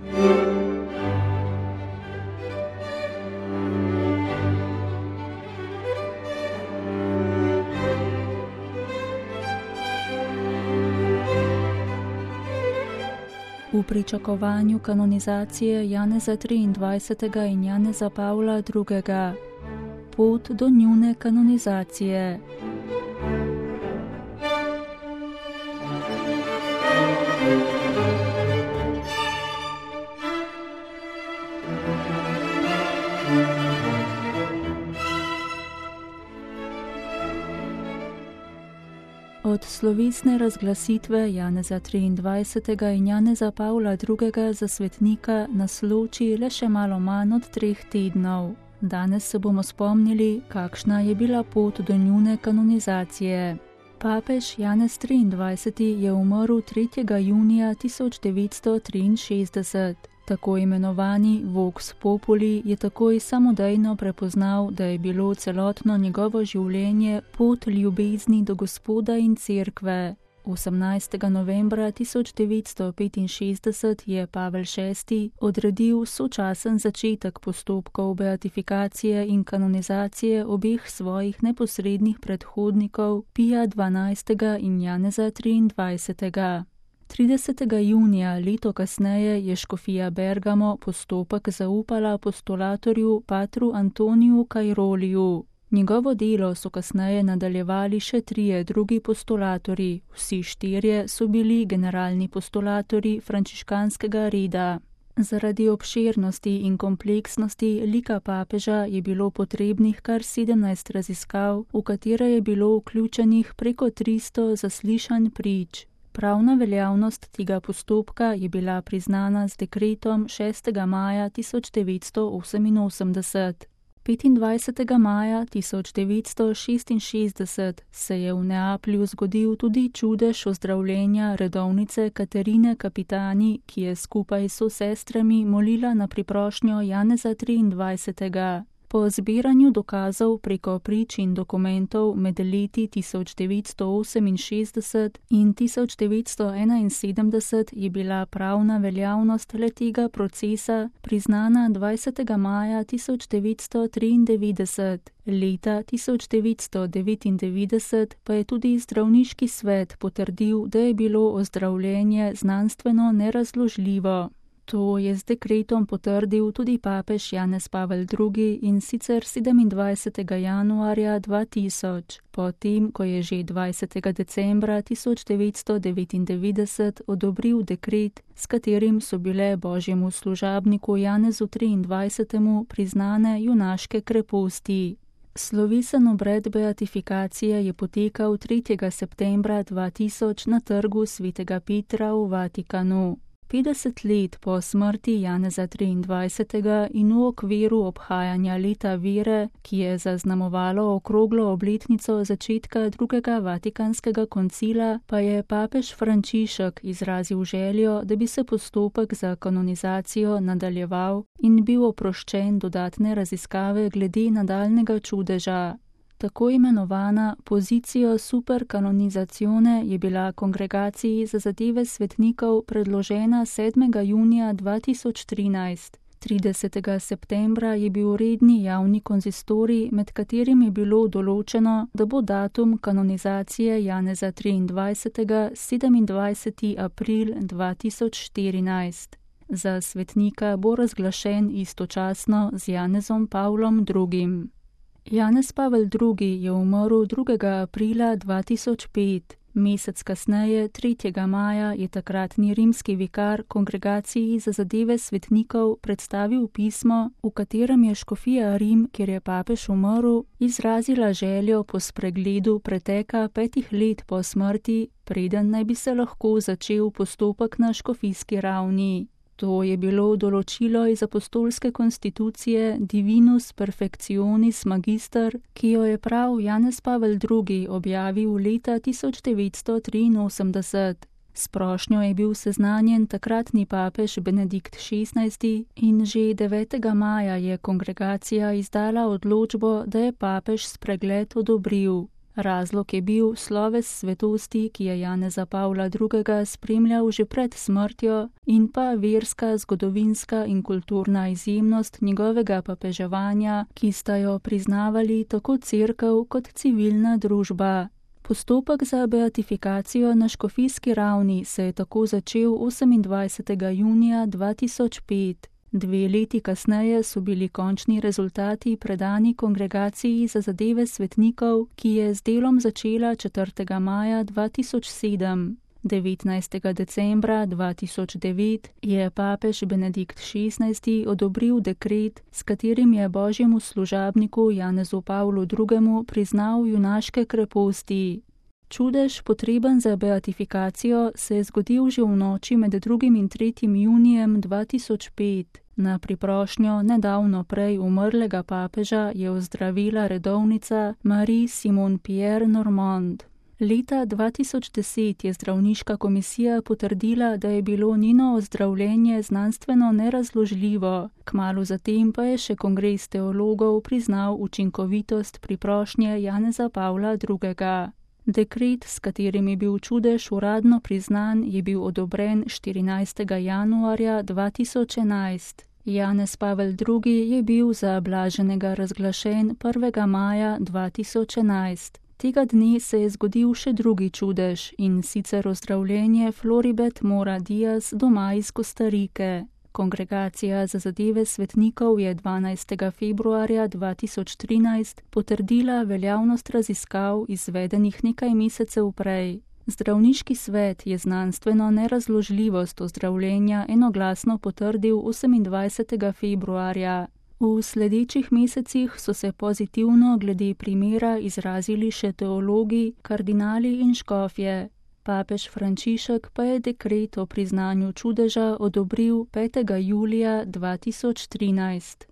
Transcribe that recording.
V pričakovanju kanonizacije Janeza XXIII. In Janeza Pavla II. Pot do njune kanonizacije. Od slovesne razglasitve Janeza XXIII. In Janeza Pavla II. Za svetnika nas loči le še malo manj od 3 tednov. Danes se bomo spomnili, kakšna je bila pot do njune kanonizacije. Papež Janez XXIII. Je umrl 3. junija 1963. Tako imenovani Vox Populi je takoj samodejno prepoznal, da je bilo celotno njegovo življenje pot ljubezni do Gospoda in Cerkve. 18. novembra 1965 je Pavel VI. Odredil sočasen začetek postopkov beatifikacije in kanonizacije obeh svojih neposrednih predhodnikov, Pija XII. In Janeza XXIII. 30. junija leto kasneje je škofija Bergamo postopek zaupala apostolatorju patru Antoniju Kajroliju. Njegovo delo so kasneje nadaljevali še 3 drugi postolatorji, vsi 4 so bili generalni postolatorji frančiškanskega reda. Zaradi obširnosti in kompleksnosti lika papeža je bilo potrebnih kar 17 raziskav, v katere je bilo vključenih preko 300 zaslišanj prič. Pravna veljavnost tega postopka je bila priznana z dekretom 6. maja 1988. 25. maja 1966 se je v Neaplju zgodil tudi čudež ozdravljenja redovnice Katarine Kapitani, ki je skupaj s sestrami molila na priprošnjo Janeza XXIII. Po zbiranju dokazov preko prič in dokumentov med leti 1968 in 1971 je bila pravna veljavnost letega procesa priznana 20. maja 1993. Leta 1999 pa je tudi zdravniški svet potrdil, da je bilo ozdravljenje znanstveno nerazložljivo. To je z dekretom potrdil tudi papež Janez Pavel II. In sicer 27. januarja 2000, potem, ko je že 20. decembra 1999 odobril dekret, s katerim so bile božjemu služabniku Janezu XXIII. Priznane junaške kreposti. Slovesen obred beatifikacije je potekal 3. septembra 2000 na trgu svetega Petra v Vatikanu. 50 let po smrti Janeza XXIII. In v okviru obhajanja leta vere, ki je zaznamovalo okroglo obletnico začetka drugega vatikanskega koncila, pa je papež Frančišek izrazil željo, da bi se postopek za kanonizacijo nadaljeval in bil oproščen dodatne raziskave glede nadaljnjega čudeža. Tako imenovana pozicijo superkanonizacione je bila Kongregaciji za zadeve svetnikov predložena 7. junija 2013. 30. septembra je bil redni javni konzistorij, med katerim je bilo določeno, da bo datum kanonizacije Janeza XXIII. 27. april 2014. Za svetnika bo razglašen istočasno z Janezom Pavlom II. Janez Pavel II. Je umrl 2. aprila 2005. Mesec kasneje, 3. maja, je takratni rimski vikar Kongregaciji za zadeve svetnikov predstavil pismo, v katerem je škofija Rim, kjer je papež umrl, izrazila željo po spregledu preteka 5 let po smrti, preden naj bi se lahko začel postopek na škofijski ravni. To je bilo določilo iz apostolske konstitucije Divinus Perfectionis Magister, ki jo je prav Janez Pavel II. Objavil leta 1983. S prošnjo je bil seznanjen takratni papež Benedikt XVI. In že 9. maja je kongregacija izdala odločbo, da je papež spregled odobril. Razlog je bil sloves svetosti, ki je Janeza Pavla II. Spremljal že pred smrtjo, in pa verska, zgodovinska in kulturna izjemnost njegovega papeževanja, ki sta jo priznavali tako cerkev kot civilna družba. Postopek za beatifikacijo na škofijski ravni se je tako začel 28. junija 2005. 2 leti kasneje so bili končni rezultati predani Kongregaciji za zadeve svetnikov, ki je z delom začela 4. maja 2007. 19. decembra 2009 je papež Benedikt XVI. Odobril dekret, s katerim je božjemu služabniku Janezu Pavlu II. Priznal junaške kreposti. Čudež, potreben za beatifikacijo, se je zgodil že v noči med 2. in 3. junijem 2005. Na priprošnjo nedavno prej umrlega papeža je ozdravila redovnica Marie Simon Pierre Normand. Leta 2010 je zdravniška komisija potrdila, da je bilo njeno ozdravljenje znanstveno nerazložljivo, kmalu zatem pa je še kongres teologov priznal učinkovitost priprošnje Janeza Pavla II. Dekret, s katerim je bil čudež uradno priznan, je bil odobren 14. januarja 2011. Janez Pavel II. Je bil za blaženega razglašen 1. maja 2011. Tega dne se je zgodil še drugi čudež, in sicer ozdravljenje Floribet Mora Diaz doma iz Kostarike. Kongregacija za zadeve svetnikov je 12. februarja 2013 potrdila veljavnost raziskav, izvedenih nekaj mesecev prej. Zdravniški svet je znanstveno nerazložljivost ozdravljenja enoglasno potrdil 28. februarja. V sledečih mesecih so se pozitivno glede primera izrazili še teologi, kardinali in škofje. Papež Frančišek pa je dekret o priznanju čudeža odobril 5. julija 2013.